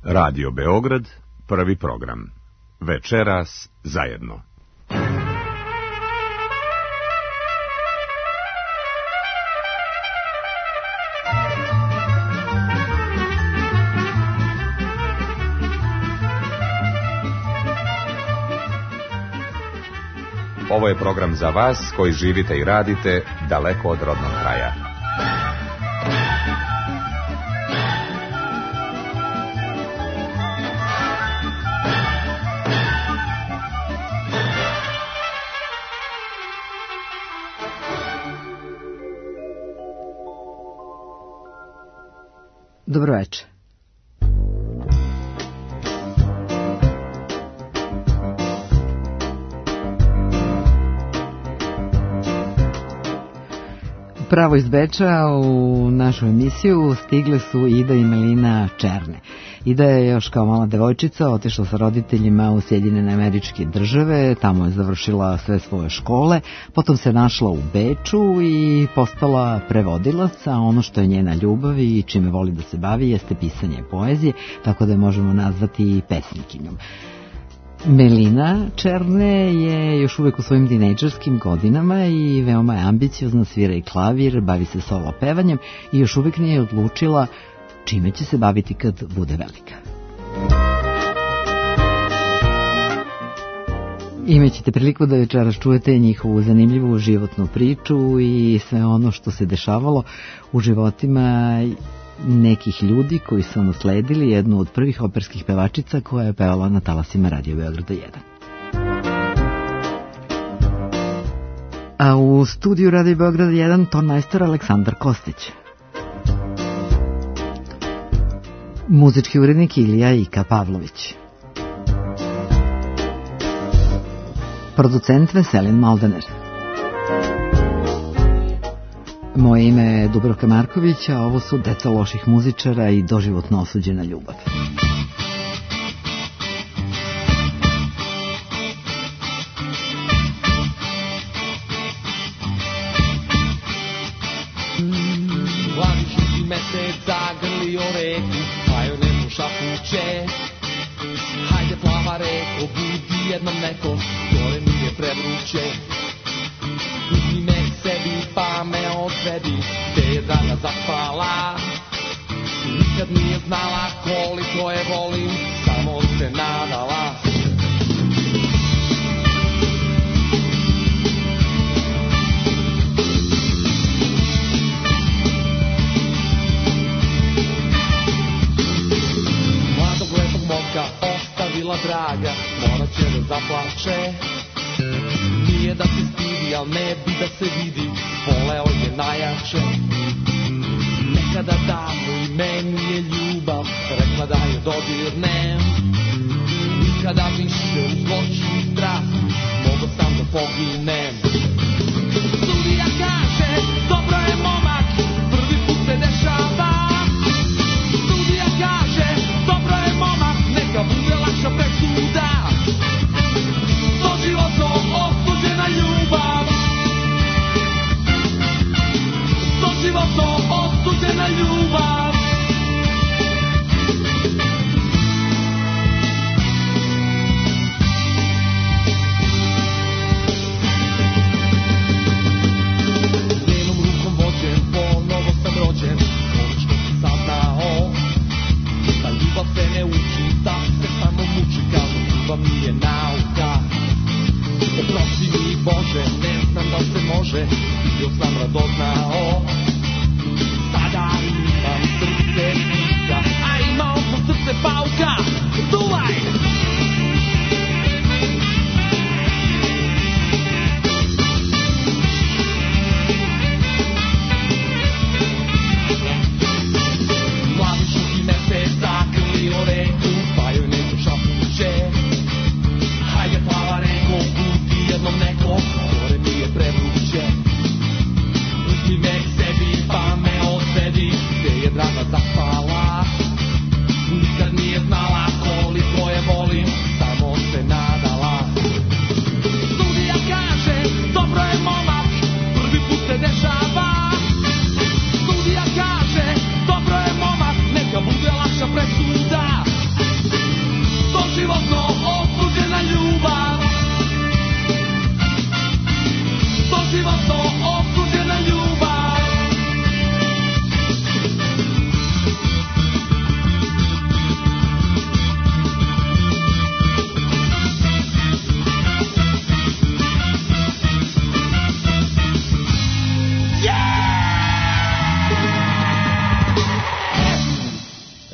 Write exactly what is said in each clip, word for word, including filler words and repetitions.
Radio Beograd, prvi program. Večeras zajedno. Ovo je program za vas koji živite i radite daleko od rodnog kraja. Dobro večer. Pravo iz Beča u našu emisiju stigle su Ida i Melina Černe. Ida je još kao mala devojčica otišla sa roditeljima u Sjedinjene Američke Države, tamo je završila sve svoje škole, potom se našla u Beču i postala prevodilac, a ono što je njena ljubav i čime voli da se bavi jeste pisanje poezije, tako da je možemo nazvati i pesnikinjom. Melina Černe je još uvek u svojim tinejdžerskim godinama i veoma je ambiciozna, svira i klavir, bavi se solo pevanjem i još uvek nije odlučila čime će se baviti kad bude velika. Imaćete priliku da večeras čujete njihovu zanimljivu životnu priču i sve ono što se dešavalo u životima nekih ljudi koji su nasledili jednu od prvih operskih pevačica koja je pevala na talasima Radio Beograda jedan. A u studiju Radio Beograda jedan tonmajstor Aleksandar Kostić. Muzički urednik Ilija Ika Pavlović. Producent Veselin Maldener. Moje ime je Dubravka Marković, a ovo su Deca loših muzičara i doživotno osuđena ljubav. Mladi žuti mesec zagrlio reku, pa joj ne sluša kuće. Hajde plava reko, budi jednom neko, gore mi je prevruće. Uzmi me sebi pa me odvedi, te je draga zapala. Nikad nije znala koliko je volim, samo se nadala. Mladog lepog momka ostavila draga, morat će da zaplače. Nije da se stidi, al ne bi da se vidi, voleo je najjače. Nekada davno i meni je ljubav rekla da je dodirnem. Nikada više u zločini strasti mogo sam da poginem. Sudija kaže, dobro je momak, prvi put se dešava. Sudija kaže, dobro je momak, neka bude lakša presuda. Doživotno osuđena ljubav. Doživotno osuđena ljubav.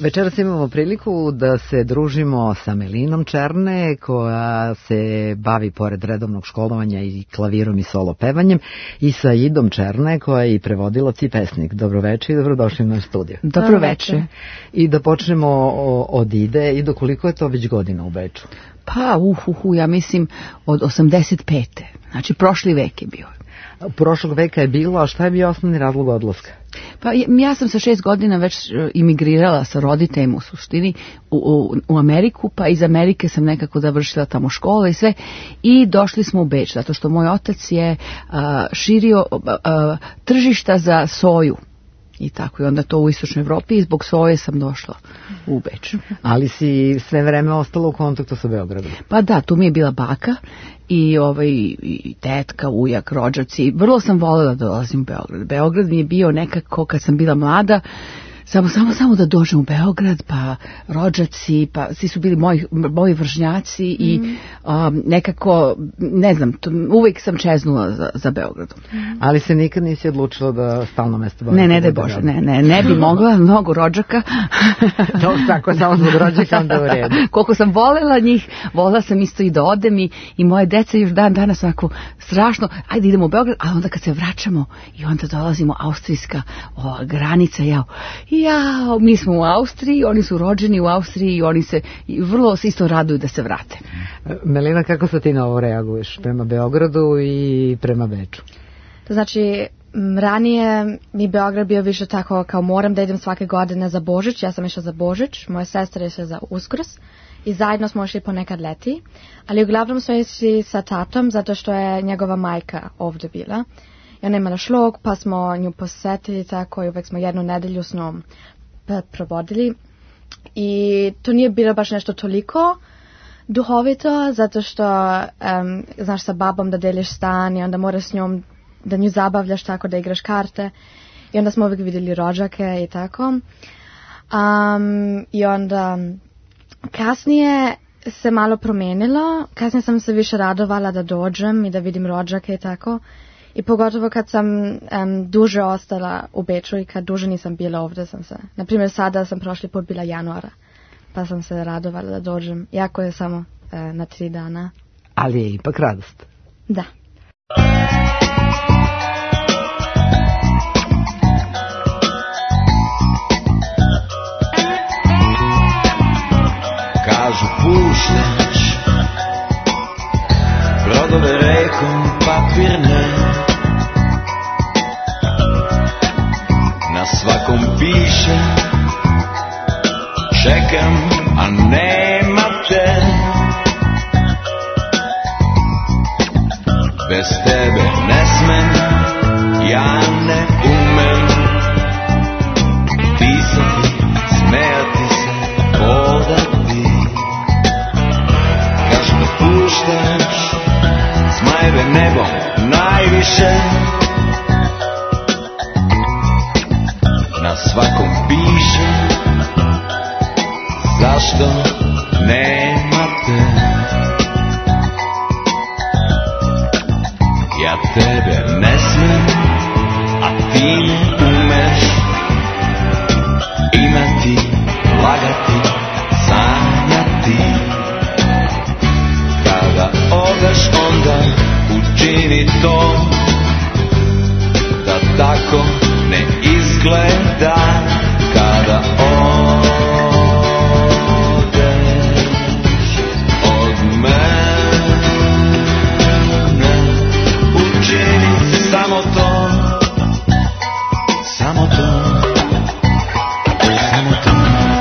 Večeras imamo priliku da se družimo sa Melinom Černe, koja se bavi pored redovnog školovanja i klavirom i solo pevanjem, i sa Idom Černe, koja je i prevodilac i pesnik. Dobroveče i dobrodošli u naš studio. Dobroveče. I da počnemo od Ide. Ido, koliko je to već godina u Beču? Pa, uhuhu, ja mislim od osamdeset pete. Znači, prošli vek je bio. Prošlog veka je bilo, a šta je bio osnovni razlog odlaska? Pa ja sam sa šest godina već imigrirala sa roditeljem u suštini u, u, u Ameriku, pa iz Amerike sam nekako završila tamo škole i sve, i došli smo u Beč, zato što moj otac je a, širio a, tržišta za soju. I tako, i onda to u istočnoj Evropi, i zbog soje sam došla u Beč. Ali si sve vreme ostala u kontaktu sa Beogradom? Pa da, tu mi je bila baka i, ovaj, i tetka, ujak, rođaci. Vrlo sam voljela da dolazim u Beograd. Beograd mi je bio nekako, kad sam bila mlada, Samo, samo, samo da dođem u Beograd, pa rođaci, pa svi su bili moji, moji vršnjaci i mm. um, nekako, ne znam, to, uvijek sam čeznula za, za Beogradom. Mm. Ali se nikad nisi odlučila da stalno mesto bavite? Ne, ne, daj Bože, ne, ne, ne bi mogla, mnogo rođaka. To tako, samo zbog rođaka onda u redu. Koliko sam volela njih, volela sam isto i da odem i, i moje deca još dan danas ovako strašno, ajde idemo u Beograd, a onda kad se vraćamo i onda dolazimo austrijska o, granica, jao, ja, mi smo u Austriji, oni su rođeni u Austriji i oni se vrlo se isto raduju da se vrate. Melina, kako se ti na ovo reaguješ prema Beogradu i prema Beču? To znači, ranije mi Beograd bio više tako kao moram da idem svake godine za Božić, ja sam išla za Božić, moja sestra je išla za Uskrs i zajedno smo išli ponekad leti, ali uglavnom smo išli sa tatom zato što je njegova majka ovdje bila. I ona imala šlog, pa smo nju posvetili tako i uvek smo jednu nedelju s njom provodili. I to nije bilo baš nešto toliko duhovito, zato što, um, znaš, sa babom da deliš stan i onda moraš s njom da nju zabavljaš tako da igraš karte. I onda smo uvek vidjeli rođake i tako. Um, I onda kasnije se malo promenilo. Kasnije sam se više radovala da dođem i da vidim rođake i tako. I pogotovo kad sam um, duže ostala u Beču i kad duže nisam bila ovdje sam se. Naprimjer, sada sam prošli put bila januara, pa sam se radovala da dođem. Jako je samo uh, na tri dana. Ali je ipak radost. Da. Kažu puštaš brodove rekom papirne, na svakom piše čekam, a nema te. Bez tebe ne smem, ja ne umem pisati, smejati se, hodati. Kažu da puštaš zmajeve nebom najviše, na svakom piše zašto nema te. Ja tebe ne smem, a ti ne umeš imati, lagati, sanjati. Kada odeš onda učini to da tako ne izgleda. Kada odeš od mene, učini samo to, samo to, samo to.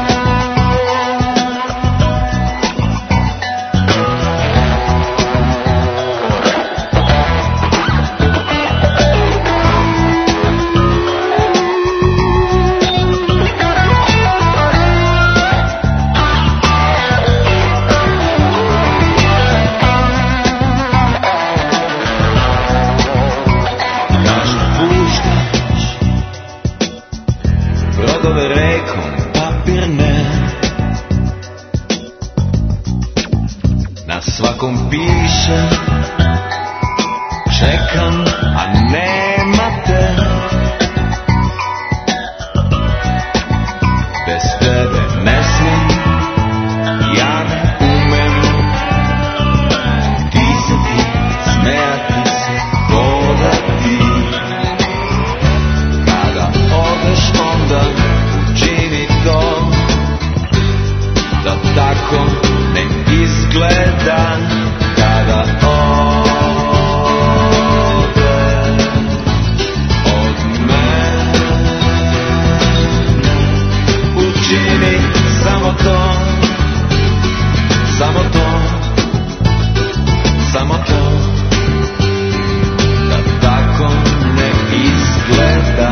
Svakom piše čekam, a nema te. Bez tebe tako ne izgleda kada ode od mene. Učini samo to, samo to, samo to, da tako ne izgleda.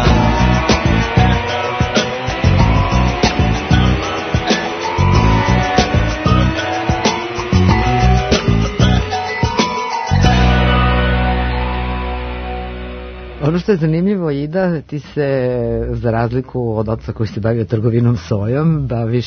Ono što je zanimljivo, Ida, ti se, za razliku od oca koji se bavio trgovinom sojom, baviš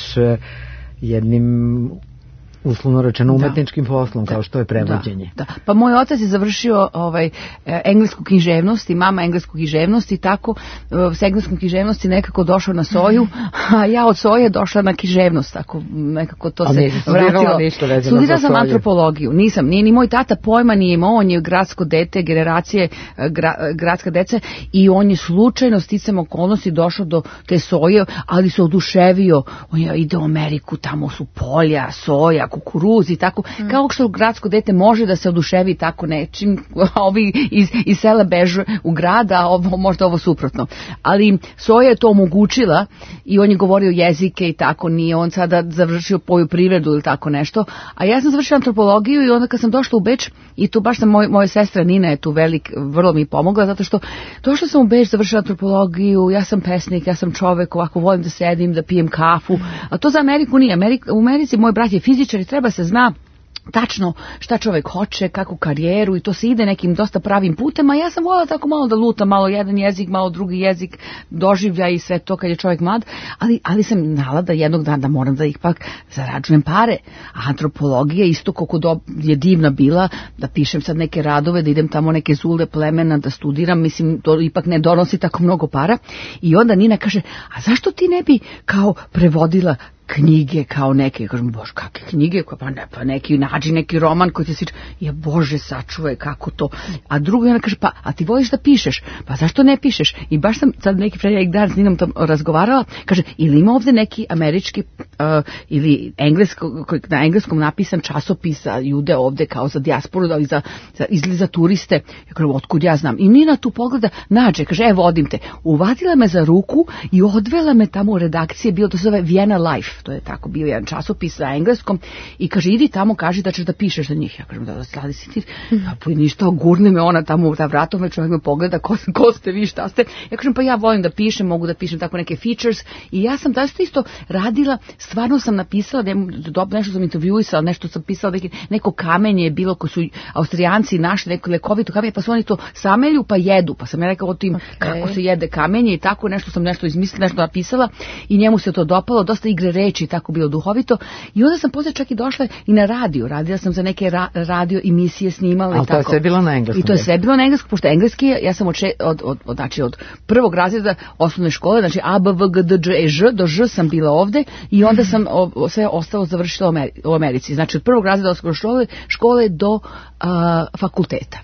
jednim, uslovno rečeno, umetničkim da. poslom, da. kao što je prevođenje. Da, da. Pa moj otac je završio ovaj, englesku književnost i mama englesku književnost i tako s engleskom književnosti nekako došao na soju, a ja od soje došla na književnost, tako nekako to a se vratilo. Studirala sam antropologiju, nisam, nije ni moj tata pojma nije imao, on je gradsko dete, generacije gra, gradska deca i on je slučajno sticam okolnosti došao do te soje, ali se oduševio, on je ide u Ameriku, tamo su polja, soja, kukuruz i tako, mm. kao što gradsko dete može da se oduševi tako nečim, ovi iz, iz sela bežu u grad, a ovo, možda ovo suprotno. Ali soja je to omogućila i on je govorio jezike i tako, nije on sada završio poljoprivredu ili tako nešto, a ja sam završila antropologiju i onda kad sam došla u Beč, i tu baš sam, moj, moja sestra Nina je tu velik, vrlo mi pomogla, zato što došla sam u Beč, završila antropologiju, ja sam pesnik, ja sam čovek, ovako volim da sedim, da pijem kafu, a to za Ameriku nije. Amerika, u Americi moj brat je fizičar i treba se zna tačno šta čovjek hoće, kakvu karijeru i to se ide nekim dosta pravim putem, a ja sam voljela tako malo da lutam, malo jedan jezik, malo drugi jezik, doživlja i sve to kad je čovjek mlad, ali, ali sam znala da jednog dana moram da ipak zarađujem pare, a antropologija isto koliko do, je divna bila, da pišem sad neke radove, da idem tamo neke zule plemena, da studiram, mislim, to ipak ne donosi tako mnogo para i onda Nina kaže, a zašto ti ne bi kao prevodila knjige kao neke, kažem, bož, kakve knjige, pa ne, pa neki, nađi neki roman koji ti sviđa, je bože, sačuvaj, kako to, a drugo ona kaže, pa, a ti voliš da pišeš, pa zašto ne pišeš, i baš sam sad neki pređelik dan s Ninom tam razgovarala, kaže, ili ima ovde neki američki, uh, ili englesko, na engleskom napisan časopis za ljude ovde, kao za dijasporu, ali za, za, ili za turiste, ja kažem, otkud ja znam, i Nina tu pogleda, nađe, kaže, evo, vodim te, uvadila me za ruku i odvela me tamo u redakcije, bilo to se zove Vienna Life, to je tako bio jedan časopis na engleskom i kaže, idi tamo, kaži da ćeš da pišeš za njih. Ja kažem, da, da sladi si ti, pa ništa, gurne me ona tamo u ta vratom, čovjek me pogleda, ko, ko ste vi, šta ste. Ja kažem, pa ja volim da pišem, mogu da pišem tako neke features i ja sam da isto radila, stvarno sam napisala, nešto sam intervjuisala, nešto sam pisala, neki, neko kamenje je bilo koje su Austrijanci našli, neko lekovito kamenje, pa su oni to samelju pa jedu, pa sam ja rekao o tim okay. kako se jede kamenje i tako, nešto sam nešto izmislila, nešto napisala i njemu se to dopalo, dosta igre reči i tako bilo duhovito i onda sam posle čak i došla i na radio, radila sam za neke ra, radio emisije, snimala i tako. Ali to je sve bilo na engleskom. I to je sve bilo na engleskom, pošto engleski, ja sam od, od, od, od, znači od prvog razreda osnovne škole, znači A, B, V, G, D, Ž, E, Ž, do Ž sam bila ovde i onda sam o, sve ostalo završila u, Ameri, u Americi. Znači od prvog razreda osnovne škole, škole do uh, fakulteta.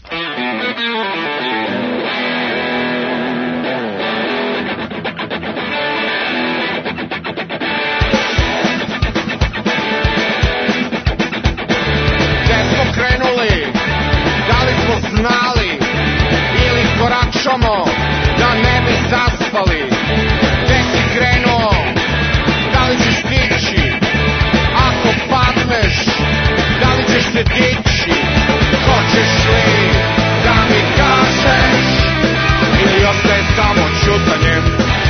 Znali ili koračamo da ne bi zaspali. Gde si krenuo, da li ćeš stići? Ako padneš, da li ćeš se dići? Hoćeš li da mi kažeš ili ostaje samo čutanjem?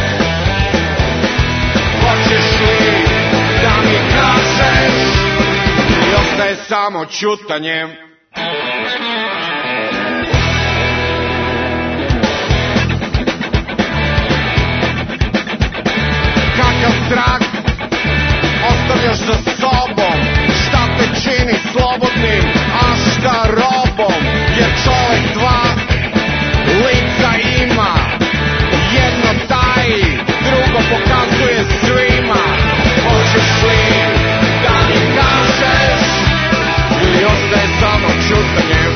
Hoćeš li da mi kažeš ili ostaje samo čutanjem? Kakav strah ostavljaš za sobom, šta te čini slobodnim, a šta robom, jer čovek dva lica ima, jedno taji, drugo pokazuje svima. Hoćeš li da mi kažeš ili ostaje samo čutanjem?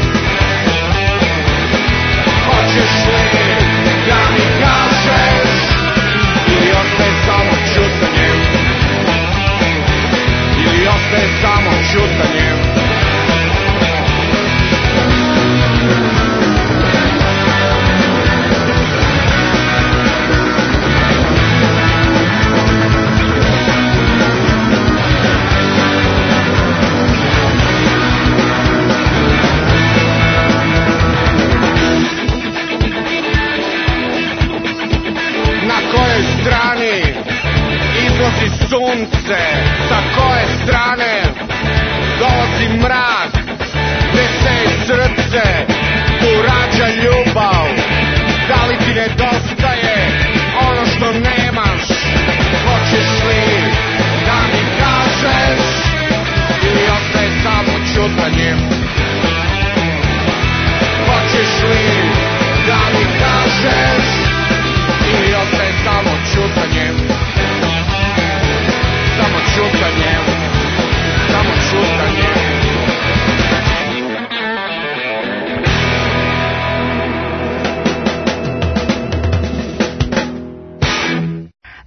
Hoćeš li da mi kažeš ili ostaje samo čutanjem?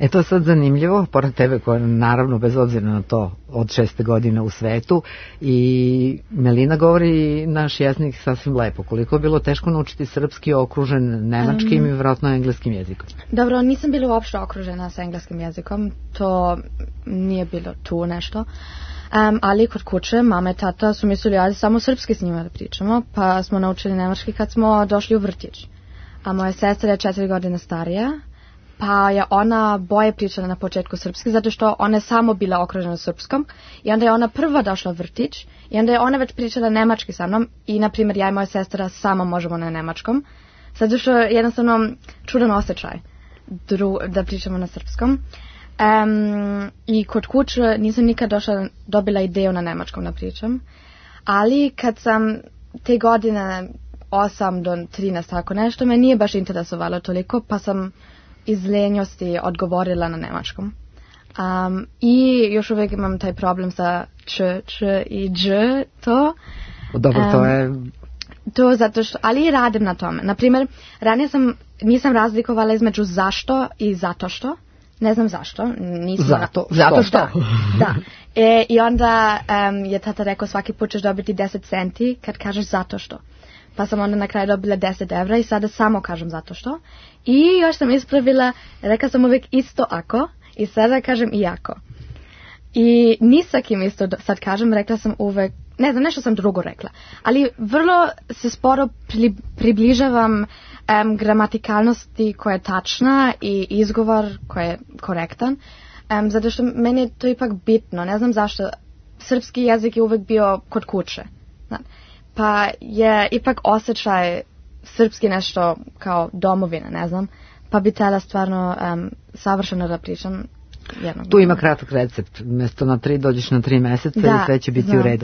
to sad zanimljivo, pored tebe koja naravno bez obzira na to od šeste godine u svetu i Melina govori naš jezik sasvim lepo. Koliko je bilo teško naučiti srpski okružen nemačkim um, i vjerojatno engleskim jezikom? Dobro, nisam bila uopšte okružena sa engleskim jezikom, to nije bilo tu nešto. Um, ali kod kuće mama i tata su mislili ajde samo srpski s njima da pričamo, pa smo naučili nemački kad smo došli u vrtić. A moja sestra je četiri godine starija, pa je ona boje pričala na početku srpski, zato što ona je samo bila okružena srpskom i onda je ona prva došla u vrtić i onda je ona već pričala nemački sa mnom i, na primjer, ja i moja sestra samo možemo na nemačkom, zato što je jednostavno čudan osjećaj dru, da pričamo na srpskom. Um, I kod kuće nisam nikad došla, dobila ideju na nemačkom da pričam, ali kad sam te godine osam do trinaest tako nešto, me nije baš interesovalo toliko, pa sam iz lenjosti odgovorila na nemačkom. Um, I još uvijek imam taj problem sa č, č i dž, to. Dobro, um, to je... To zato što, ali i radim na tome. Naprimjer, ranije sam, nisam razlikovala između zašto i zato što. Ne znam zašto. Nisam zato, na... zato što. Da. da. E, I onda um, je tata rekao svaki put ćeš dobiti deset centi kad kažeš zato što. Pa sam onda na kraju dobila deset evra i sada samo kažem zato što. I još sam ispravila, rekla sam uvijek isto ako i sada kažem i ako. I ni sa kim isto sad kažem, rekla sam uvijek, ne znam, nešto sam drugo rekla. Ali vrlo se sporo pri, približavam um, gramatikalnosti koja je tačna i izgovor koji je korektan. Um, zato što meni je to ipak bitno, ne znam zašto. Srpski jezik je uvijek bio kod kuće. Znam. Pa je ipak osjećaj srpski nešto kao domovina, ne znam, pa bi tada stvarno um, savršeno da pričam jednog. Tu ima kratak recept, mjesto na tri dođeš na tri meseca da, i sve će biti znam. U redu.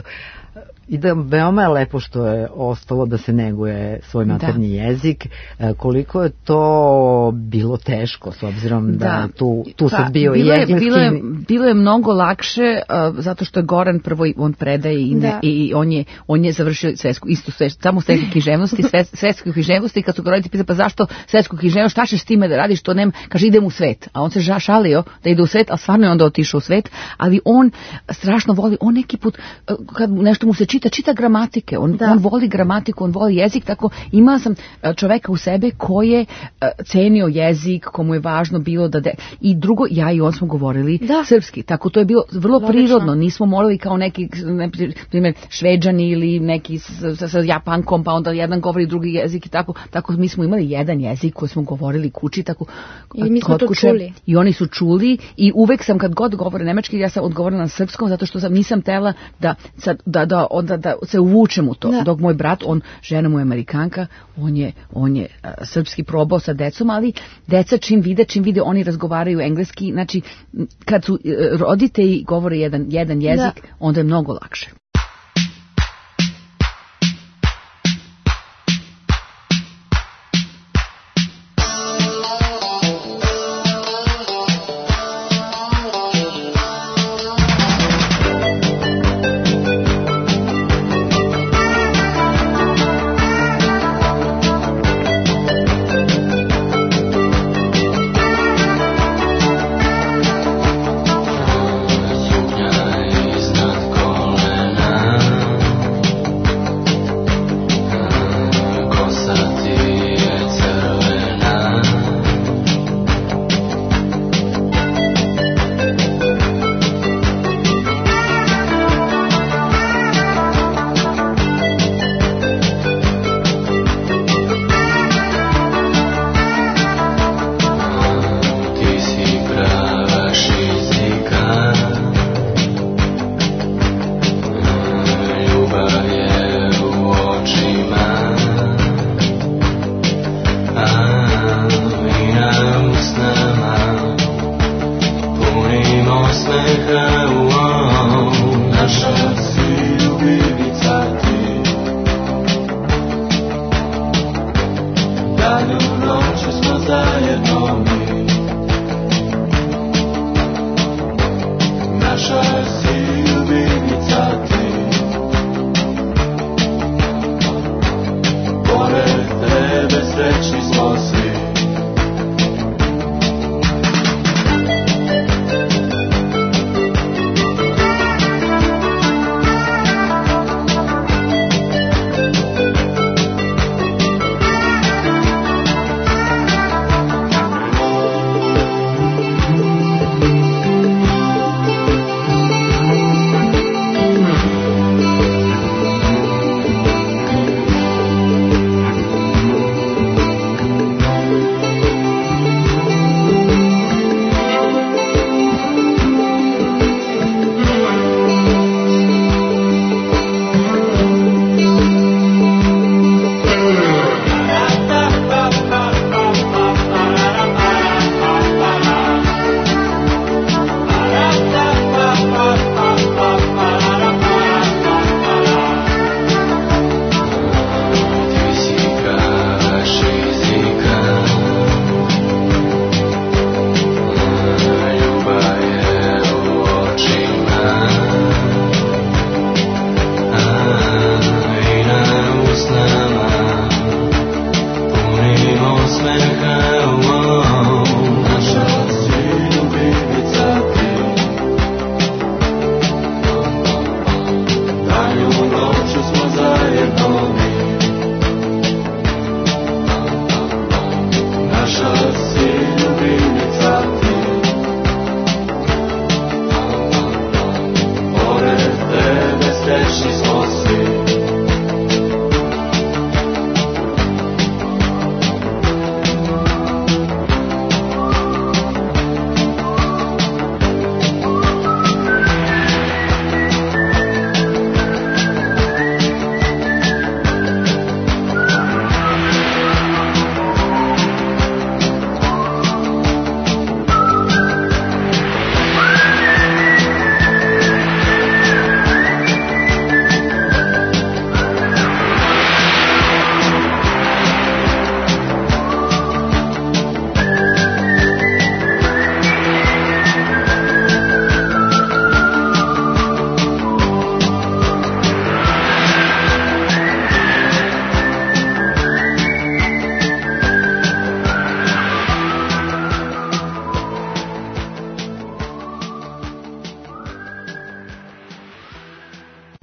I da veoma je lepo što je ostalo da se neguje svoj maternji da. Jezik. E, koliko je to bilo teško s obzirom da, da tu, tu pa, sad bio bilo i je, engleski. Bilo je, bilo je mnogo lakše uh, zato što je Goran prvo on predaje i, ne, i on, je, on je završio svetsku, istu svetsku, samo svetsku književnosti, svetsku književnosti i kad su ga roditelji pitali pa zašto svetsku književnost, šta ćeš s time da radiš, to nema, kaže idem u svet. A on se šalio da ide u svet, a stvarno je onda otišao u svet, ali on strašno voli, on neki put uh, kad nešto mu se čita, čita gramatike, on, on voli gramatiku, on voli jezik, tako imala sam čoveka u sebe koji je uh, cenio jezik, komu je važno bilo da... De... I drugo, ja i on smo govorili da. Srpski, tako to je bilo vrlo Logično. Prirodno, nismo morali kao neki, ne primjer, Šveđani ili neki sa, sa Japankom, pa onda jedan govori drugi jezik i tako, tako mi smo imali jedan jezik koji smo govorili kući, tako... I mi smo to kuće, čuli. I oni su čuli i uvek sam kad god govore nemački, ja sam odgovorila na srpskom, zato što sam nisam tela da, da, da, onda da se uvučem u to. Da. Dok moj brat, on, žena mu je Amerikanka, on je, on je uh, srpski probao sa decom, ali deca čim vide, čim vide, oni razgovaraju engleski, znači kad su uh, roditelji govore jedan, jedan jezik, da. Onda je mnogo lakše. Suknia jest nad kolenami.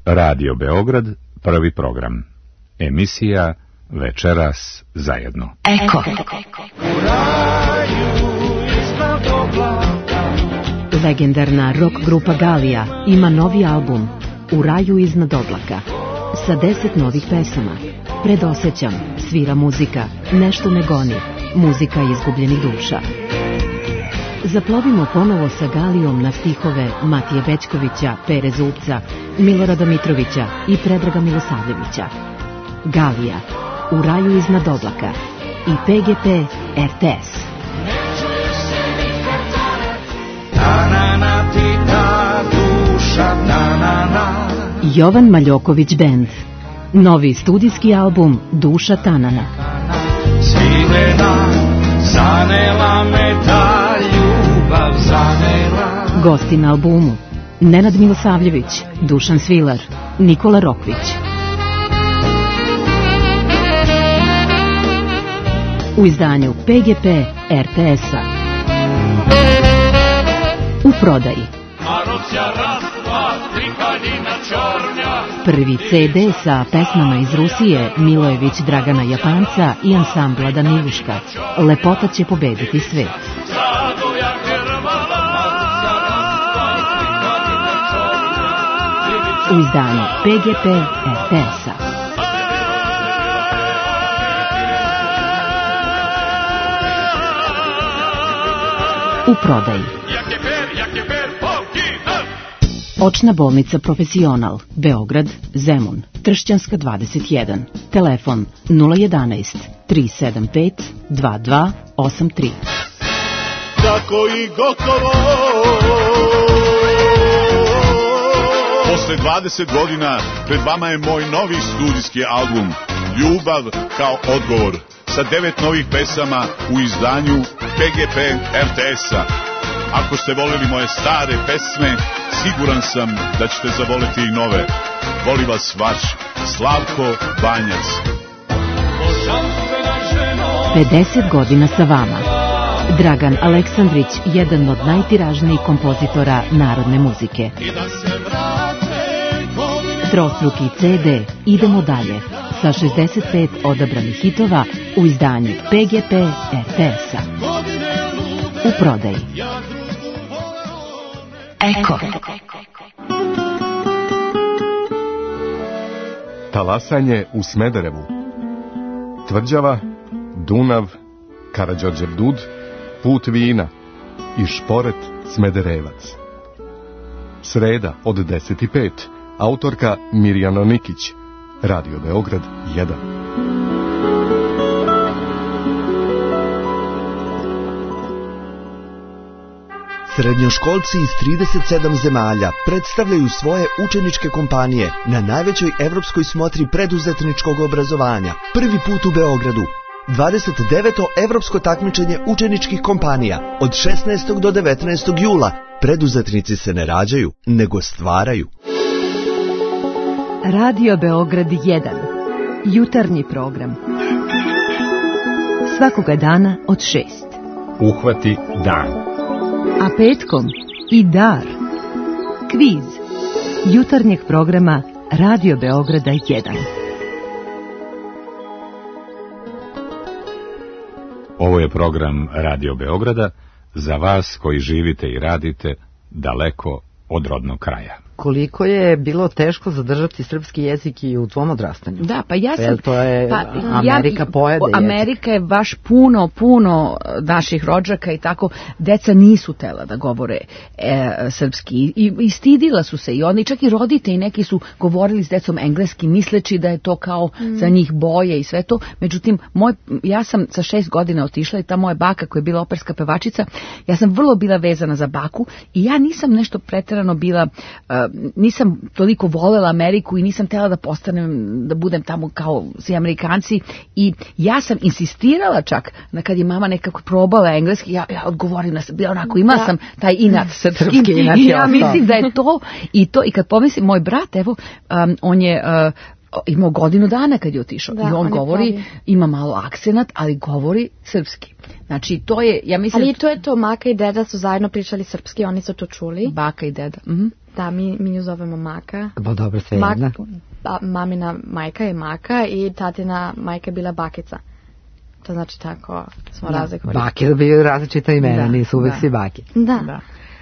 Radio Beograd, prvi program. Emisija Večeras zajedno. Eko. Legendarna rock grupa Galija ima novi album U raju iznad oblaka sa deset novih pesama. Predosećam, svira muzika, nešto me goni, muzika izgubljenih duša. Zaplovimo ponovo sa Galijom na stihove Matije Bećkovića, Pere Zupca, Milorada Mitrovića i Predraga Milosavljevića. Galija, U raju iznad oblaka i P G P R T S. Jovan Maljoković Band. Novi studijski album Duša Tanana. Svilena, zanela me ta ljubav, zanela. Gosti na albumu Nenad Milosavljević, Dušan Svilar, Nikola Rokvić. U izdanju P G P R T S-a. U prodaji prvi C D sa pesmama iz Rusije Milojević Dragana Japanca i ansambla Daniluška. Lepota će pobediti svet. U izdanju P G P R T S-a. U prodaji Očna bolnica Profesional, Beograd, Zemun, Tršćanska dvadeset jedan. Telefon nula jedanaest tri sedam pet dva dva osam tri. Tako i gotovo. Posle dvadeset godina pred vama je moj novi studijski album Ljubav kao odgovor sa devet novih pesama u izdanju P G P R T S-a. Ako ste voleli moje stare pesme, siguran sam da ćete zavoleti i nove. Voli vas vaš Slavko Banjac. pedeset godina sa vama. Dragan Aleksandrić, jedan od najtiražnijih kompozitora narodne muzike. Trostruki C D Idemo dalje sa šezdeset pet odabranih hitova u izdanju P G P R T S-a. U prodaji Eko. Talasanje u Smederevu. Tvrđava, Dunav, Karađorđev Dud, Put vina i Šporet Smederevac. Sreda od deset i pet. Autorka Mirjana Nikić. Radio Beograd jedan. Srednjoškolci iz trideset sedam zemalja predstavljaju svoje učeničke kompanije na najvećoj evropskoj smotri preduzetničkog obrazovanja. Prvi put u Beogradu. dvadeset deveto Evropsko takmičenje učeničkih kompanija od šesnaestog do devetnaestog jula. Preduzetnici se ne rađaju, nego stvaraju. Radio Beograd jedan. Jutarnji program. Svakoga dana od šest. Uhvati dan. A petkom i dar. Kviz jutarnjeg programa Radio Beograda jedan. Ovo je program Radio Beograda za vas koji živite i radite daleko od rodnog kraja. Koliko je bilo teško zadržati srpski jezik i u tvom odrastanju? Da, pa ja sam... Jel to je pa, Amerika ja, pojede jezik? Amerika je baš puno, puno naših rođaka i tako, deca nisu tela da govore e, srpski i, i stidila su se i oni, čak i roditelji neki su govorili s decom engleski misleći da je to kao mm. za njih boje i sve to. Međutim, moj, ja sam sa šest godina otišla i ta moja baka koja je bila operska pevačica, ja sam vrlo bila vezana za baku i ja nisam nešto preterano bila... Uh, nisam toliko volela Ameriku i nisam htjela da postanem, da budem tamo kao svi Amerikanci i ja sam insistirala čak na kad je mama nekako probala engleski, ja, ja odgovorim, bila onako, imala da. sam taj inat srpski i ja mislim da je to i to i kad pomislim, moj brat, evo, um, on je uh, imao godinu dana kad je otišao. Da, I on, on je govori, pravi. ima malo akcenat, ali govori srpski. Znači, to je, ja mislim... Ali to je to, maka i deda su zajedno pričali srpski, oni su to čuli. Baka i deda. Mhm. Da, mi, mi nju zovemo Maka. Bo dobro, sve Mak, jedna. ba, mamina majka je Maka i tatina majka je bila Bakica. To znači tako smo Da, razlikovali. bake bio različita imena, Da, nisu uvek da. svi bake. Da. Da.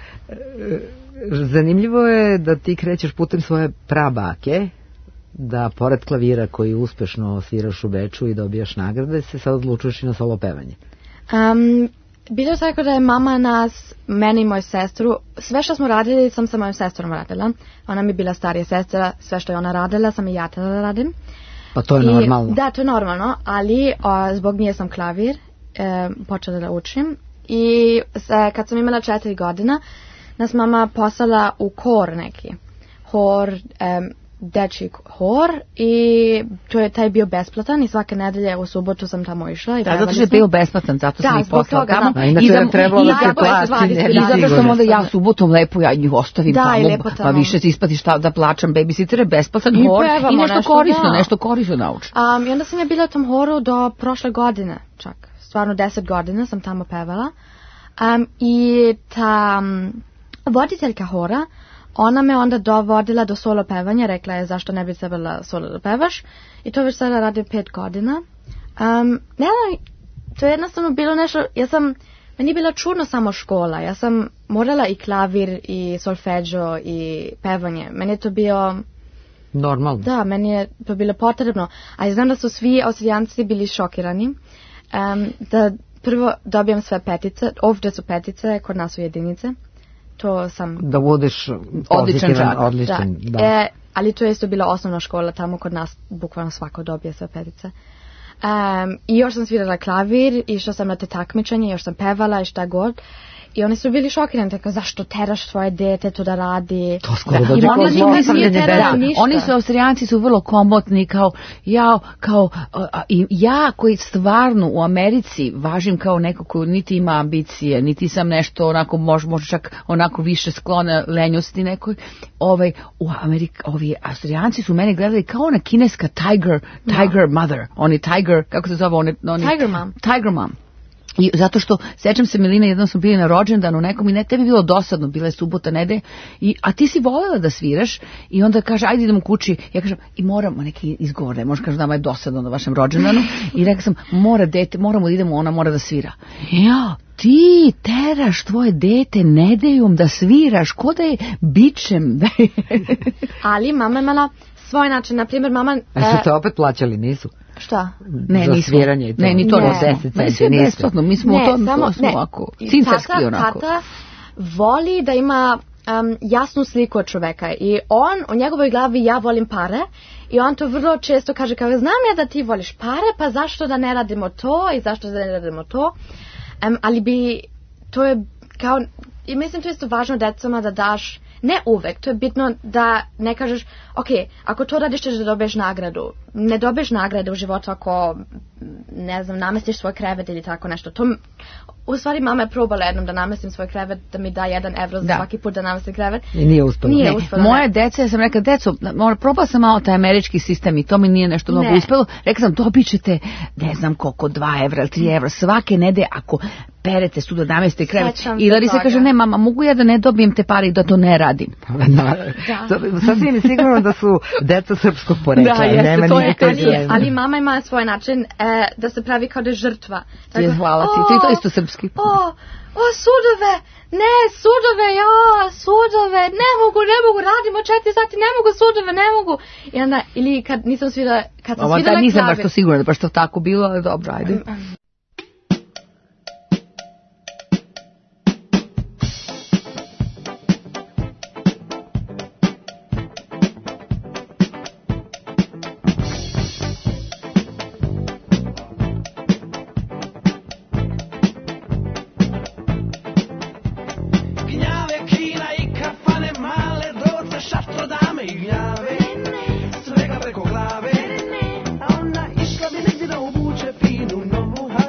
Zanimljivo je da ti krećeš putem svoje prabake, da pored klavira koji uspešno sviraš u Beču i dobijaš nagrade, se sad odlučuješ i na solo pevanje. Um, bilo je tako da je mama nas, meni i moju sestru, sve što smo radili sam sa mojom sestrom radila. Ona mi je bila starija sestra, sve što je ona radila sam i ja tada da radim. Pa to je I, normalno. Da, to je normalno, ali o, zbog nje sam klavir e, počela da učim. I se, kad sam imala četiri godina, nas mama poslala u kor neki. Hor, e, dečji hor i to je taj bio besplatan i svake nedelje u subotu sam tamo išla. I Da, zato pevali što je smo. bio besplatan, zato sam Da, ih zbog poslala toga, tamo. da. A inače I je trebalo da i se da, plaći, stvari, ne I I zato što sigurno. sam onda ja subotom lepo ja njih ostavim Da, i tamo, lepo pa tamo. više ti ispati šta da plačam, babysitter je besplatan I hor pevamo i nešto nešto, korisno, da. nešto korisno nauči. Um, I onda sam ja bila u tom horu do prošle godine, čak. Stvarno deset godina sam tamo pevala. Um, I ta um, voditeljka hora, ona me onda dovodila do solo pevanja, rekla je zašto ne bi trebala solo da pevaš. I to već sada radi pet godina. Um, ne znam, to je jednostavno bilo nešto, ja sam, meni je bila čudno samo škola, ja sam morala i klavir i solfeđo i pevanje, meni je to bio... Normalno. Da, meni je to bilo potrebno. A ja znam da su svi Austrijanci bili šokirani. Um, da prvo dobijam sve petice. Ovdje su petice, kod nas su jedinice. To sam... Da budeš Odličan pozitivan, đak. odličan. Da. Da. E, ali to je isto bila osnovna škola. Tamo kod nas bukvalno svako dobije sve petice. Um, I još sam svirala klavir, išla sam na te takmičenje, još sam pevala i šta god. I oni su bili šokirani, tako zašto teraš svoje dete to da radi. To skoro Da, dođe i kod oni su, zlostavljanja mislim, nije dece. terala da, ništa. oni su Austrijanci su vrlo komotni kao ja, kao a, a, i ja koji stvarno u Americi važim kao neko koji niti ima ambicije, niti sam nešto onako možda može čak onako više sklona lenjosti nekoj. Ovaj u Amerika, ovi Austrijanci su mene gledali kao ona kineska tiger, tiger mother, oni tiger, kako se zove, oni, oni Tiger mom. Tiger mom. I zato što, sećam se Milina, jednom smo bili na rođendanu nekom i ne, tebi bilo dosadno, bila je subota, nede, i, a ti si voljela da sviraš i onda kaže, ajde idemo kući, ja kažem, i moramo neki izgovor, ne možeš kaže, nama je dosadno na vašem rođendanu, i rekao sam, mora dete, moramo da idemo, ona mora da svira. Ja, ti teraš tvoje dete nedeljom da sviraš, ko da je bičem. Ali mama je imala svoj način, na primjer mama... A su te opet plaćali, nisu? Šta? Ne, Za nismo. sviranje i to. Ne, ni to Ne. nismo. deset Ne, centi, sve niste. besplatno, mi smo Ne, to, samo- to smo ne. ovako, I cincarski tata, onako. Tata voli da ima um, jasnu sliku od čoveka i on, u njegovoj glavi ja volim pare i on to vrlo često kaže kao znam ja da ti voliš pare, pa zašto da ne radimo to i zašto da ne radimo to. Um, ali bi, to je kao, i mislim to je isto važno decama da daš, ne uvek, to je bitno da ne kažeš, ok, ako to radiš ćeš da dobiješ nagradu. Ne dobiješ nagrade u životu ako, ne znam, namestiš svoj krevet ili tako nešto. To, u stvari mama je probala jednom da namestim svoj krevet, da mi da jedan evro za Da. svaki put da namestim krevet. I nije uspelo. Nije Ne, uspelo, moje ne. dece, ja sam rekla, deco, mora, probala sam malo taj američki sistem i to mi nije nešto mnogo Ne. uspelo. Rekla sam, dobit ćete, ne znam koliko, dva evra ili tri evra svake nede ako perete su da nameste krevet. Sećam I se Larisa toga. kaže, ne mama, mogu ja da ne dobijem te pare i da to ne radim. Da. To- Sasvim je sigurno da su deca srpskog porekla. Da, jeste, nema to je nikakve to. Ali, dileme. ali mama ima svoj način e, da se pravi kao da je žrtva. Ti je hvala ti, to je to isto srpski. O, o, sudove, ne, sudove, ja, sudove, ne mogu, ne mogu, radimo četiri sati, ne mogu sudove, ne mogu. I onda, ili kad nisam svirala, kad sam Ovo svirala tad nisam baš klavir. to sigurna da baš to tako bilo, ali dobro, ajde. Gnjave, kina i kafane, male doce, šatro dame i gnjave, svega preko glave. A ona išla bi negdje da obuče finu novu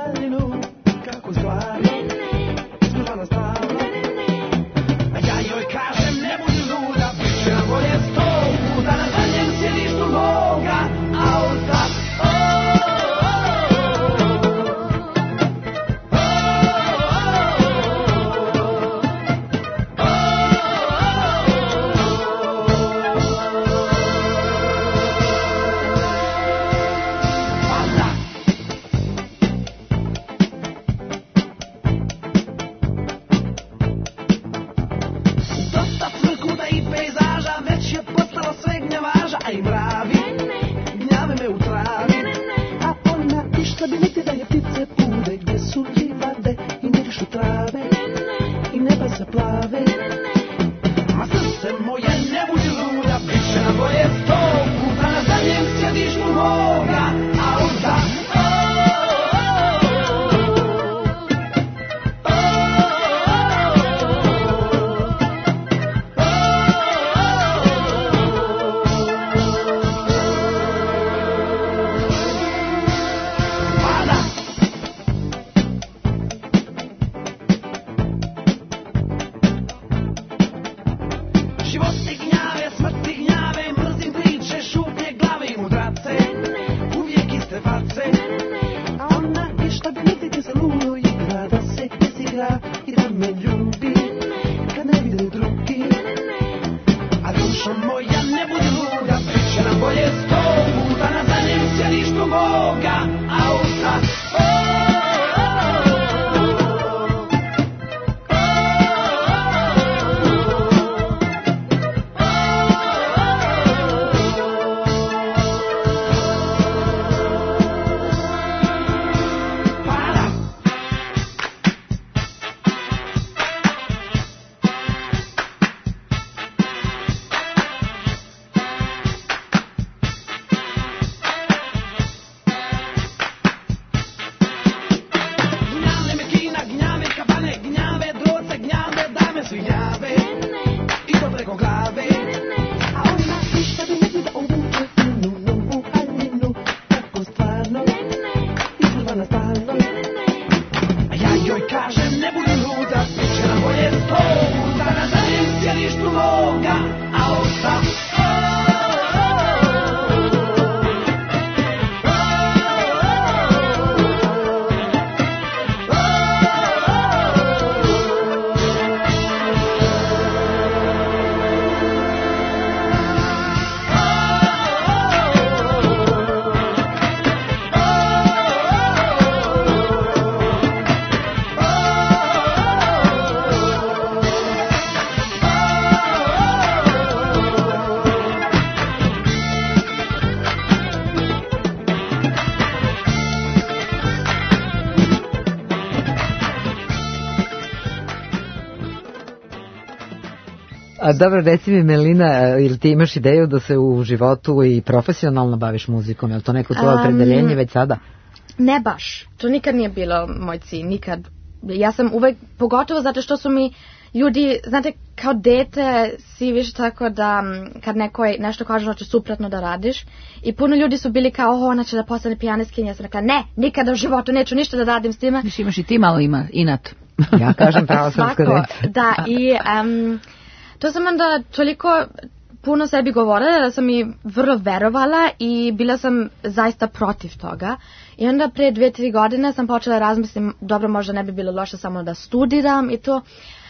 A dobro, reci mi Melina, ili ti imaš ideju da se u životu i profesionalno baviš muzikom? Je li to neko tvoje opredeljenje već sada? Ne baš. To nikad nije bilo moj cilj, nikad. Ja sam uvek, pogotovo zato što su mi ljudi, znate, kao dete si više tako da kad neko je nešto kaže hoće suprotno da radiš i puno ljudi su bili kao, oh, ona će da postane pijanistkinja. Ja sam rekla, ne, nikada u životu neću ništa da radim s time. Viš imaš i ti malo ima inat. Ja kažem pravo srpsko reč. Da, i um, to sam onda toliko puno sebi govorila da sam i vrlo verovala i bila sam zaista protiv toga. I onda pre dve, tri godine sam počela razmislim, dobro, možda ne bi bilo loše samo da studiram i to.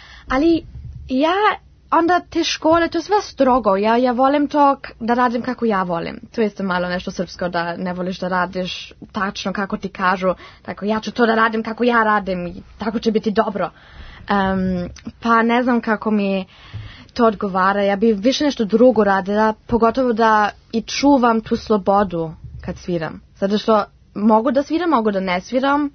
Ali ja, onda te škole, to je sve strogo, ja, ja volim to da radim kako ja volim. To je isto malo nešto srpsko, da ne voliš da radiš tačno kako ti kažu, tako ja ću to da radim kako ja radim i tako će biti dobro. Um, pa ne znam kako mi to odgovara, ja bi više nešto drugo radila, pogotovo da i čuvam tu slobodu kad sviram. Zato što mogu da sviram, mogu da ne sviram,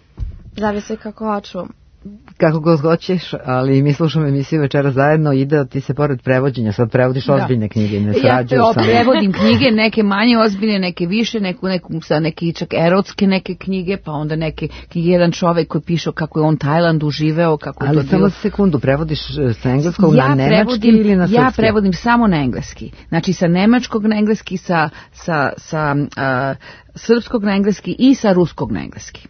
zavisi kako hoću. Kako god hoćeš, ali mi slušamo emisiju večeras zajedno i da ti se pored prevođenja, sad prevodiš ozbiljne knjige, ne srađuješ ja samo. Ja prevodim knjige, neke manje ozbiljne, neke više, neku, neku, sa neke čak erotske neke knjige, pa onda neke knjige, jedan čovek koji piše kako je on Tajlandu živeo, kako je ali to bilo. Ali samo sekundu, prevodiš sa engleskog ja na nemački prevodim, ili na srpski? Ja prevodim samo na engleski, znači sa nemačkog na engleski, sa, sa, sa uh, srpskog na engleski i sa ruskog na engleski.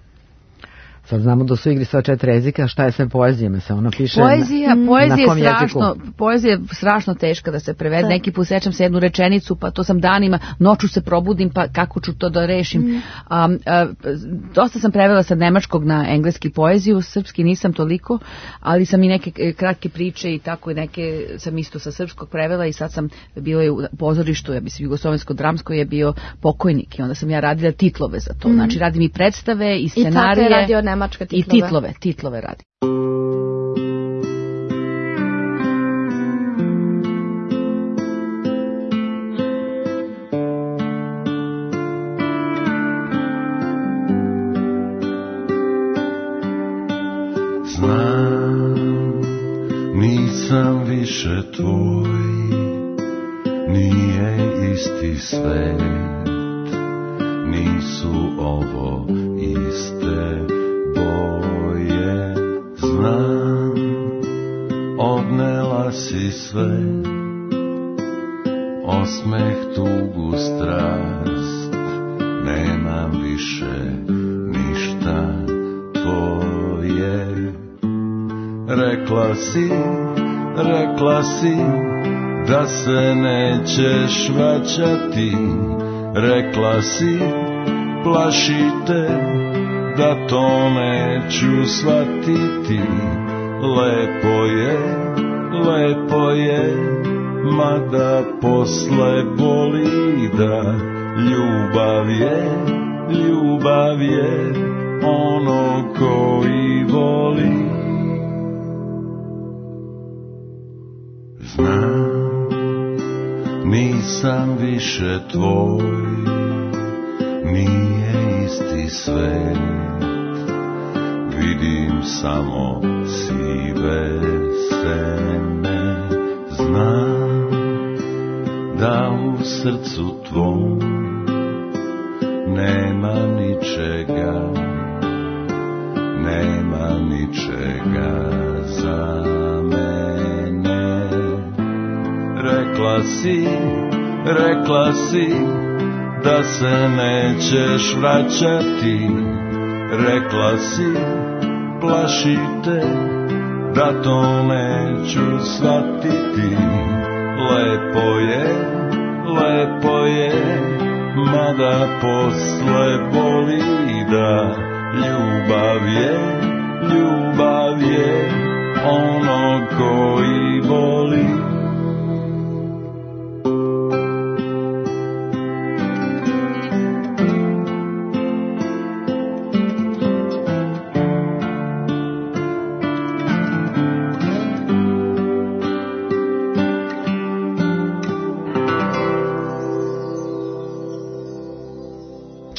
Sad znamo da su igri sva četiri jezika, šta je sve poezijama se ono piše poezija, na, poezija na je strašno, poezija je strašno teška da se prevede. Neki put sećam se jednu rečenicu, pa to sam danima, noću se probudim, pa kako ću to da rešim. Mm. A, a, dosta sam prevela sa nemačkog na engleski poeziju, srpski nisam toliko, ali sam i neke kratke priče i tako i neke sam isto sa srpskog prevela i sad sam bila je u pozorištu, ja mislim Jugoslovensko dramsko je bio Pokojnik i onda sam ja radila titlove za to. Mm. Znači radim i predstave i scenarije. I tako je radio nemačka titlove. I titlove, titlove radi. Znam, nisam više tvoj, nije isti svet, nisu ovo iste boje. Znam, odnela si sve, osmeh, tugu, strast, nemam više ništa tvoje. Rekla si, rekla si da se nećeš vraćati, rekla si plašite da to neću shvatiti. Lepo je, lepo je, mada posle boli da ljubav je, ljubav je ono koji voli. Znam, nisam više tvoj, nije isti svet, vidim samo sive sene. Znam da u srcu tvom nema ničega, nema ničega za mene. Rekla si, rekla si da se nećeš vraćati, rekla si plašite da to neću shvatiti. Lepo je, lepo je, mada posle boli da ljubav je, ljubav je ono koji voli.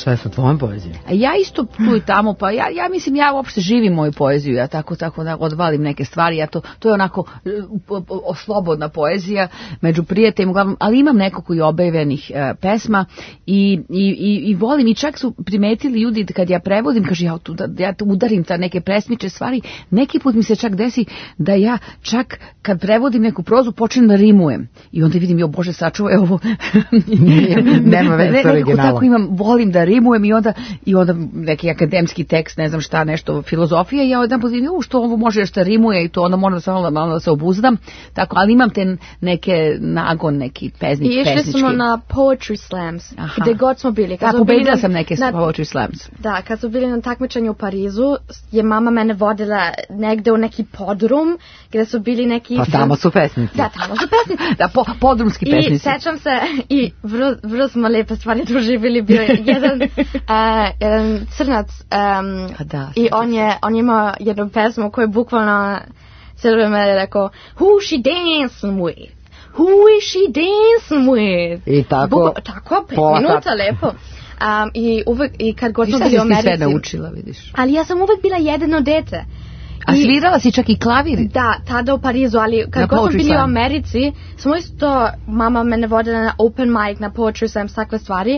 šta je sa tvojom poezijom? A ja isto tu i tamo, pa ja, ja mislim, ja uopšte živim moju poeziju, ja tako, tako da odvalim neke stvari, ja to, to je onako uh, slobodna poezija među prijateljima, uglavnom, ali imam nekoliko i objavljenih uh, pesma i, i, i, i volim, i čak su primetili ljudi kad ja prevodim, kaže ja, tu, da, ja tu udarim ta neke presmiče stvari, neki put mi se čak desi da ja čak kad prevodim neku prozu počnem da rimujem i onda vidim, jo Bože, sačuvaj ovo. Nema veze s originalom. Tako imam, volim da rimujem i onda, i onda neki akademski tekst, ne znam šta, nešto, filozofija, i ja jedan put vidim, u, što ovo može još da rimuje i to, onda moram samo malo da se obuzdam, tako, ali imam te neke nagon, neki peznik, I išli pesnički. smo na poetry slams, Aha. gde god smo bili. Kad Da, smo bili pobedila na- sam neke na- poetry slams. Da, kad smo bili na takmičenju u Parizu, je mama mene vodila negde u neki podrum, gde su bili neki... Pa tamo su pesnici. Da, tamo su pesnici. Da, po, podrumski I pesnici. sećam se, i vrlo, vrlo smo lepe stvari doživjeli, bio je jedan, uh, jedan crnac um, A da, i on je, on je imao jednu pesmu koju je bukvalno cijelo vrijeme rekao Who she dancing with? Who is she dancing with? I tako, Bukva, tako, pet pola minuta, sata. lepo. Um, I uvek, i kad god I smo šta bili si u ti sve Americi. naučila, vidiš? Ali ja sam uvek bila jedno dete. A I- svirala si čak i klavir? Da, tada u Parizu, ali kad Na god smo poetry bili u slam. Americi, smo isto, mama mene vodila na open mic, na poetry slam, takve stvari.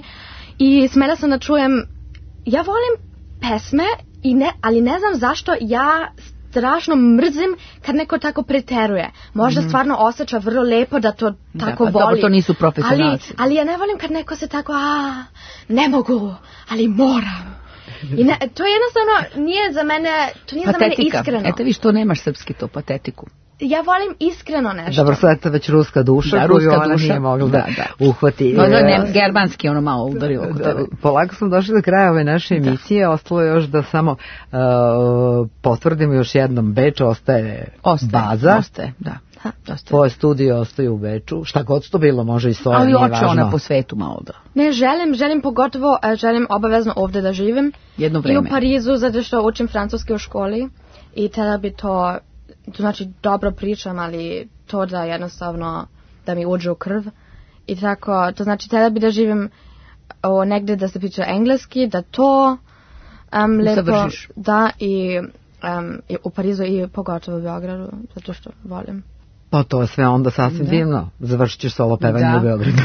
I smela sam da čujem, ja volim pesme, i ne, ali ne znam zašto ja strašno mrzim kad neko tako preteruje. Možda Mhm. stvarno osjeća vrlo lepo da to Da, tako pa voli. dobro, to nisu profesionalci. Ali, ali ja ne volim kad neko se tako, a, ne mogu, ali moram. I ne, to je jednostavno, nije za mene, to nije za mene Patetika. iskreno. Eto viš, to nemaš srpski, to patetiku. Ja volim iskreno nešto. Dobro, sad je već ruska duša Da, koju ruska ona duša. nije mogla da, Da, da. uhvati. No, no, E, ne, germanski ono malo udario oko Da, tebe. polako smo došli do kraja ove naše emisije, ostalo je još da samo uh, potvrdimo još jednom, Beč ostaje, Ostaje, baza, ostaje, da. Ha, ostaje. tvoje studio ostaje u Beču, šta god to bilo, može i stoja, Ali nije oče važno. ona po svetu malo da. Ne, želim, želim pogotovo, e, želim obavezno ovdje da živim. Jedno I u vreme. Parizu, zato što učim francuski u školi. I tada bi to, to znači dobro pričam, ali to da jednostavno, da mi uđe u krv. I tako, to znači tada bi da živim o, negdje da se priča engleski, da to um, lepo, Usavršiš. da, i, um, i u Parizu i pogotovo u Beogradu, zato što volim. Pa to je sve onda sasvim Da. divno. Završit ćeš solo pevanje Da. u Beogradu.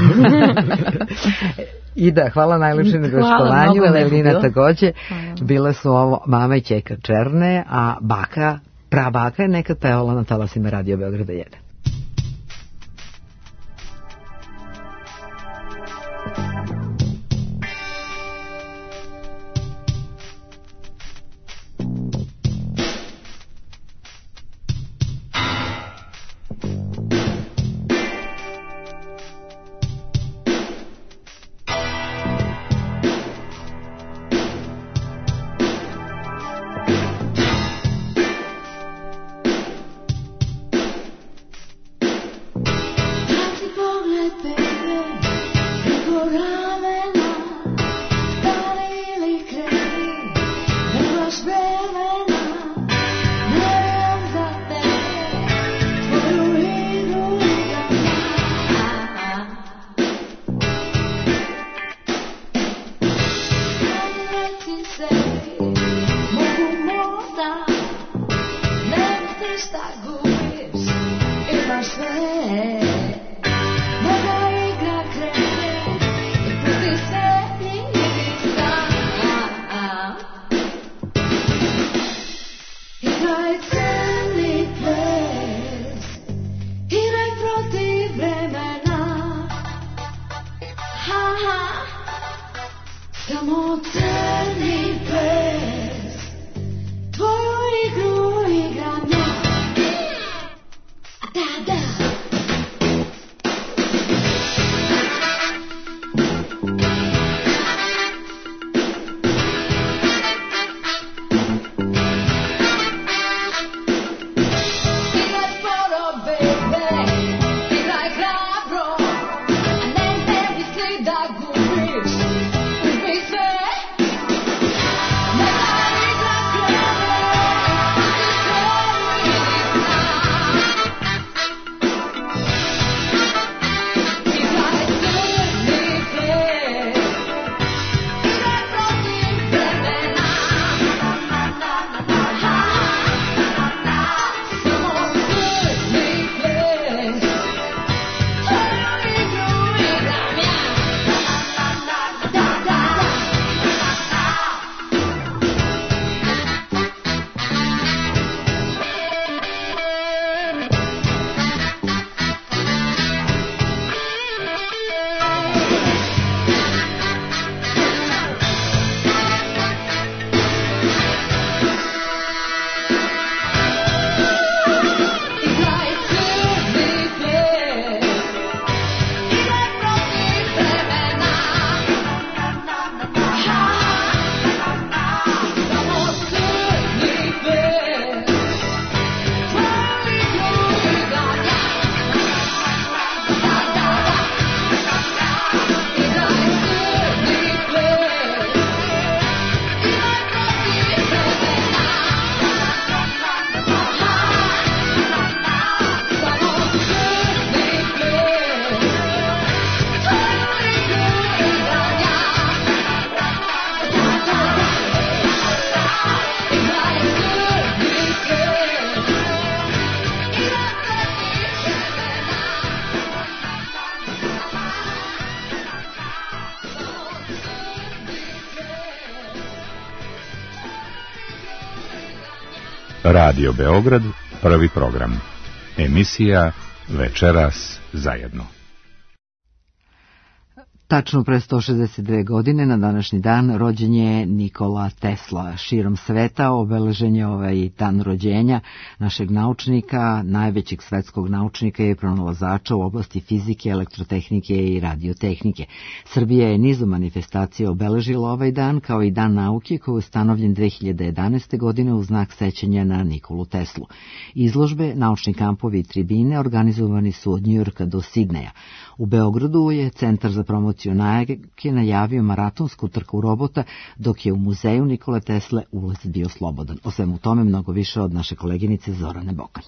Ida, hvala najlepše na Hvala, goštovanju. mnogo je lepo Melina bilo. takođe. Bile su ovo mama i ćerka Černe, a baka, prabaka je nekad pevala na talasima Radio Beograda jedan. Dati pogled, baby, preko ramena, stani ili kreni, nemaš vremena, ne vem za tebe, tvoju igru igram ja. Stani, reci sebi, mogu možda, nema ti šta gubiš, imaš sve. Neka igra krene i pusti sve igrica. Igraj crni ples, igraj protiv vremena. Ha, ha. Samo crni ples, tvoju igru igram ja. Da, da. Igraj sporo, baby, igraj hrabro, a ne ne misli da gubiš, uzmi sve. Neka igra krene, pusti sve igrica. Radio Beograd, prvi program. Emisija Večeras zajedno. Tačno pre sto šezdeset dve godine na današnji dan rođen je Nikola Tesla. Širom sveta obeležen je ovaj dan rođenja našeg naučnika, najvećeg svetskog naučnika i pronalazača u oblasti fizike, elektrotehnike i radiotehnike. Srbija je nizom manifestacija obeležila ovaj dan kao i dan nauke koji je ustanovljen dve hiljade jedanaeste. godine u znak sećanja na Nikolu Teslu. Izložbe, naučni kampovi i tribine organizovani su od Njujorka do Sidneja. U Beogradu je Centar za promociju nauke najavio maratonsku trku robota, dok je u muzeju Nikole Tesle ulaz bio slobodan. O svemu tome mnogo više od naše koleginice Zorane Bokan.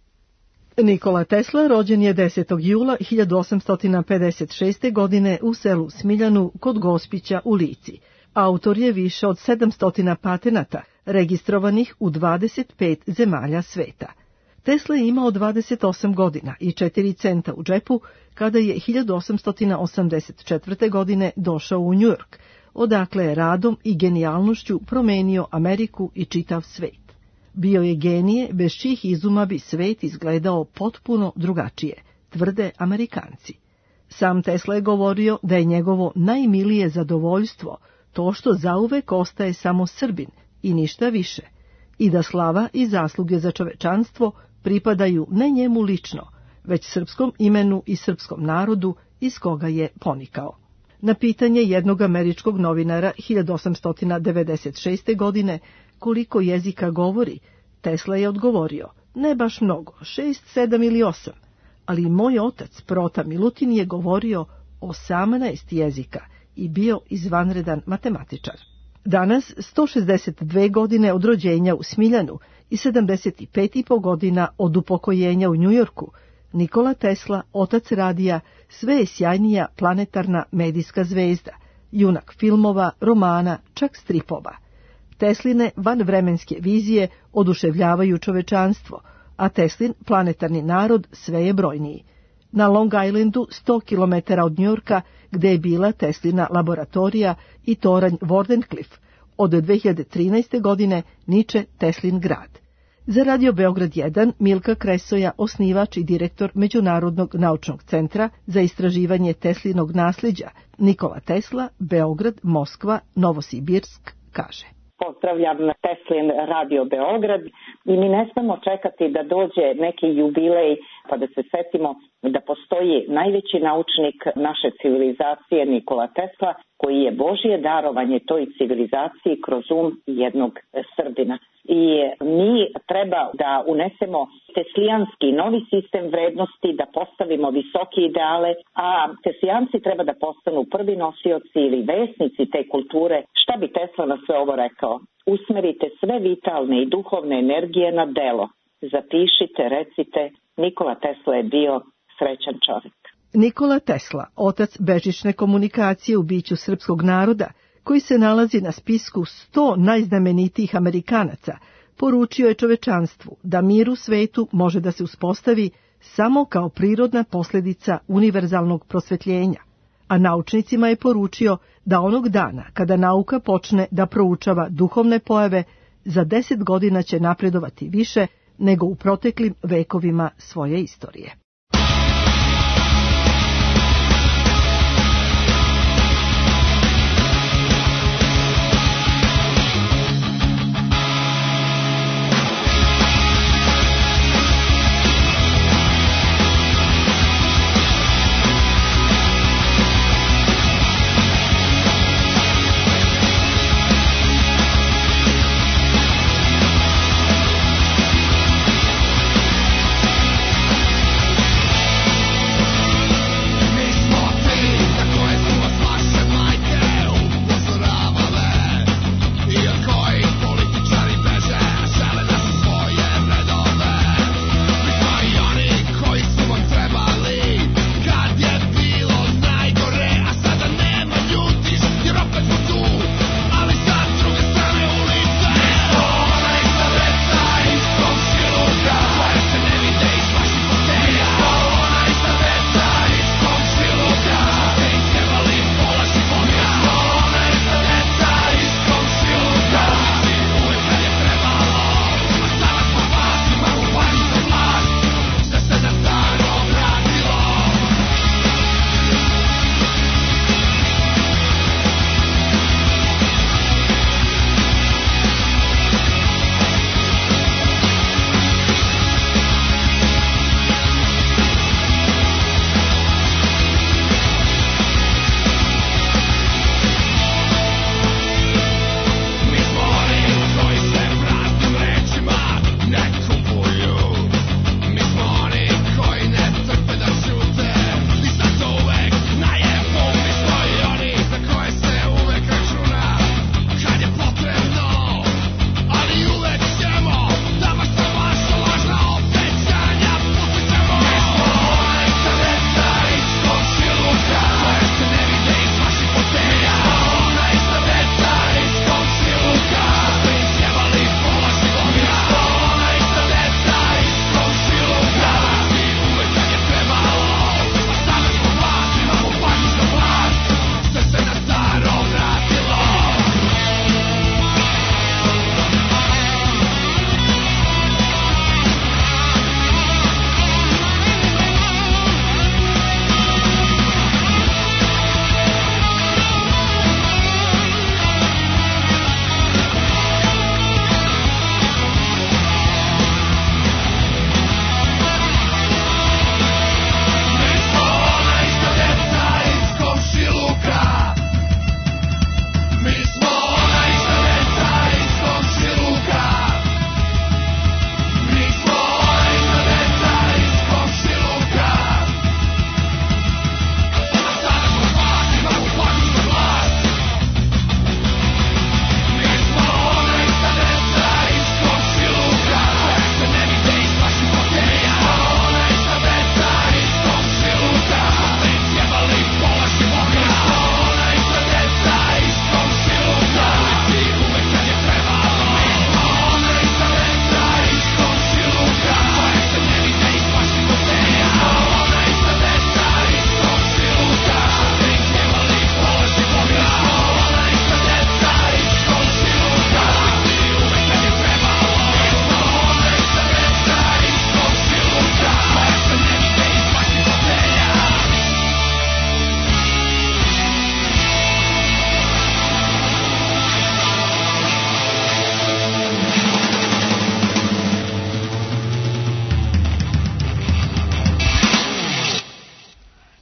Nikola Tesla rođen je desetog jula hiljadu osamsto pedeset šeste. godine u selu Smiljanu kod Gospića u Lici. Autor je više od sedamsto patenata, registrovanih u dvadeset pet zemalja sveta. Tesla je imao dvadeset osam godina i četiri centa u džepu kada je hiljadu osamsto osamdeset četvrte. godine došao u Njujork, odakle je radom i genijalnošću promenio Ameriku i čitav svet. Bio je genije bez čijih izuma bi svet izgledao potpuno drugačije, tvrde Amerikanci. Sam Tesla je govorio da je njegovo najmilije zadovoljstvo to što zauvek ostaje samo Srbin i ništa više, i da slava i zasluge za čovečanstvo pripadaju ne njemu lično, već srpskom imenu i srpskom narodu iz koga je ponikao. Na pitanje jednog američkog novinara hiljadu osamsto devedeset šeste. godine koliko jezika govori, Tesla je odgovorio: ne baš mnogo, šest, sedam ili osam, ali moj otac Prota Milutin je govorio osamnaest jezika i bio izvanredan matematičar. Danas, sto šezdeset dve godine od rođenja u Smiljanu i sedamdeset pet i po godina od upokojenja u Njujorku, Nikola Tesla, otac radija, sve je sjajnija planetarna medijska zvezda, junak filmova, romana, čak stripova. Tesline vanvremenske vizije oduševljavaju čovečanstvo, a Teslin planetarni narod sve je brojniji. Na Long Islandu, sto kilometara od Njujorka, gde je bila Teslina laboratorija i toranj Wardenclyffe, od dve hiljade trinaeste. godine niče Teslin grad. Za Radio Beograd jedan, Milka Kresoja, osnivač i direktor Međunarodnog naučnog centra za istraživanje Teslinog nasljeđa, Nikola Tesla, Beograd, Moskva, Novosibirsk, kaže: Pozdravljam Teslin Radio Beograd i mi ne smemo čekati da dođe neki jubilej pa da se setimo da postoji najveći naučnik naše civilizacije Nikola Tesla, koji je Božje darovanje toj civilizaciji kroz um jednog Srbina. I mi treba da unesemo teslijanski novi sistem vrednosti, da postavimo visoke ideale, a teslijanci treba da postanu prvi nosioci ili vesnici te kulture. Šta bi Tesla na sve ovo rekao? Usmerite sve vitalne i duhovne energije na delo. Zapišite, recite, Nikola Tesla je bio srećan čovjek. Nikola Tesla, otac bežične komunikacije u biću srpskog naroda, koji se nalazi na spisku sto najznamenitijih Amerikanaca, poručio je čovečanstvu da mir u svetu može da se uspostavi samo kao prirodna posljedica univerzalnog prosvetljenja, a naučnicima je poručio da onog dana kada nauka počne da proučava duhovne pojave, za deset godina će napredovati više nego u proteklim vekovima svoje istorije.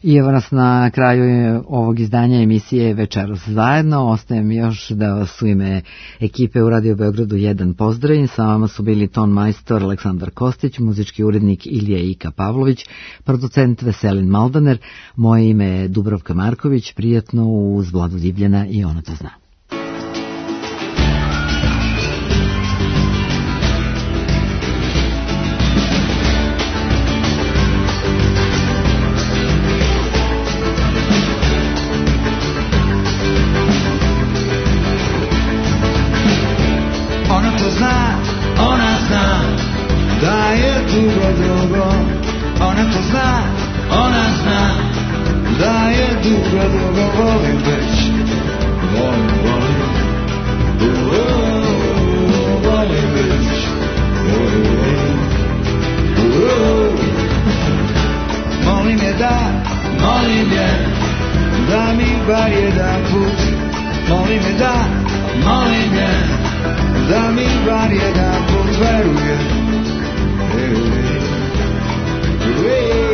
I evo nas na kraju ovog izdanja emisije Večeras zajedno. Ostajem još da vas u ime ekipe u Radio Beogradu jedan pozdravim. Sa vama su bili ton majstor Aleksandar Kostić, muzički urednik Ilija Ika Pavlović, producent Veselin Maldaner. Moje ime je Dubravka Marković. Prijatno uz Vladu Divljana i Ona to zna. Ona to zna, ona zna da je dugo, dugo. Ona to zna, ona zna da je dugo, dugo. Volim već, volim, volim, uh, volim već, uh, uh. Molim je da, molim je da mi bar jedan put. Molim je da, molim je da mi bar jedan put veruje. Hey, hey, hey.